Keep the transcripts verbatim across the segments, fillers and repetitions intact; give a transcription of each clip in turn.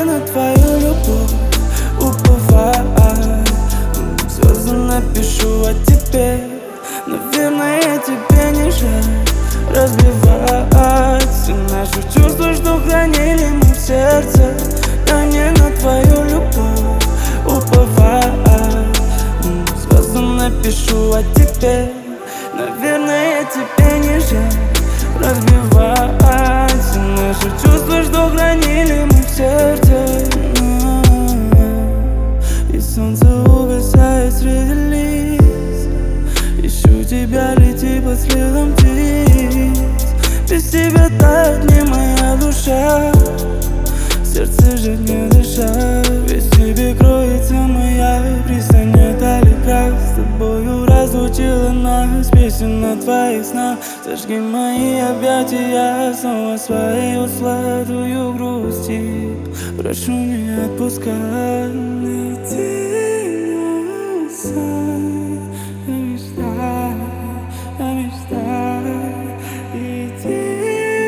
на твою любовь уповать. Звезды напишу о тебе. Наверное, тебе не жаль разбивать все наши чувства, что хранили мы в сердце. Я не на твою любовь уповать. Звезды напишу о тебе. Наверное, тебе не жаль разбивать все наши чувства, что хранили мы в сердце. И солнце угасает среди лиц. Ищу тебя, лети по следам птиц. Без тебя тает не моя душа, сердце же не дышать. Ведь в тебе кроется моя пристань, далека. С тобою разлучила нас песен на твоих снах. Зажги мои объятия, снова свою сладкую грусти. Прошу, не отпускай. Лети, не бросай. Я мечтаю, я мечтаю. Лети,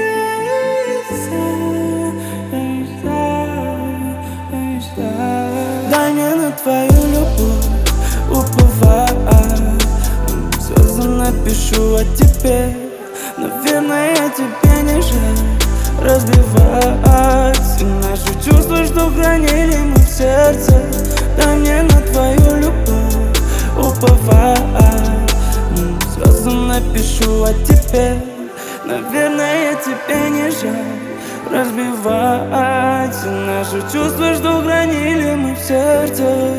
дай мне на твою любовь уповать. Звезды напишу о тебе. Наверное, тебе не жаль разбивать все наши чувства, что хранили мы в сердце. Дай мне на твою любовь уповать. Звезды напишу о тебе. Наверное, тебе не жаль разбивать все наши чувства, что хранили мы в сердце.